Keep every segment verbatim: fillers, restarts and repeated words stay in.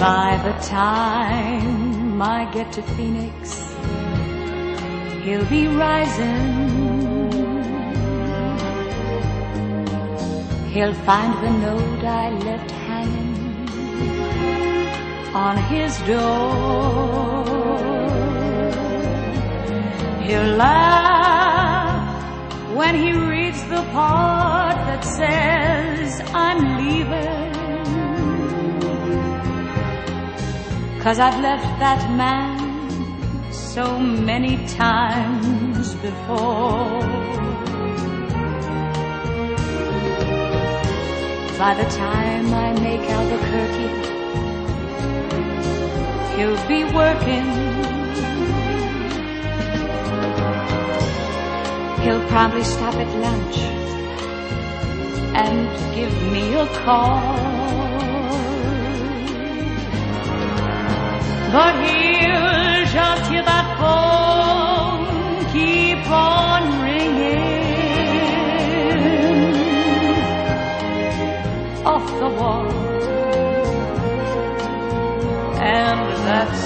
By the time I get to Phoenix, he'll be rising. He'll find the note I left hanging on his door. He'll laugh when he reads the part that says I'm leaving, 'cause I've left that man so many times before. By the time I make Albuquerque, he'll be working. He'll probably stop at lunch and give me a call. But he'll just hear that phone keep on ringing off the wall, and that's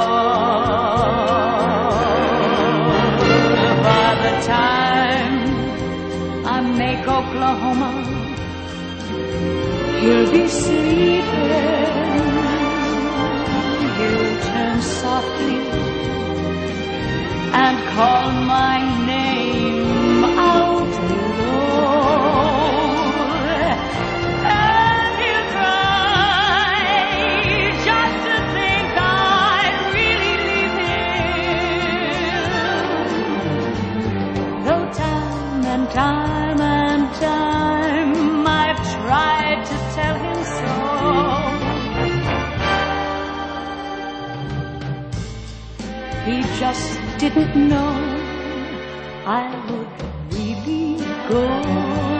all. By the time I make Oklahoma, he'll be sleeping. He'll turn softly and call my name out the door, and he'll cry just to think I'd really leave him. Though time and time and time I've tried to tell him so, he just didn't know I would really go.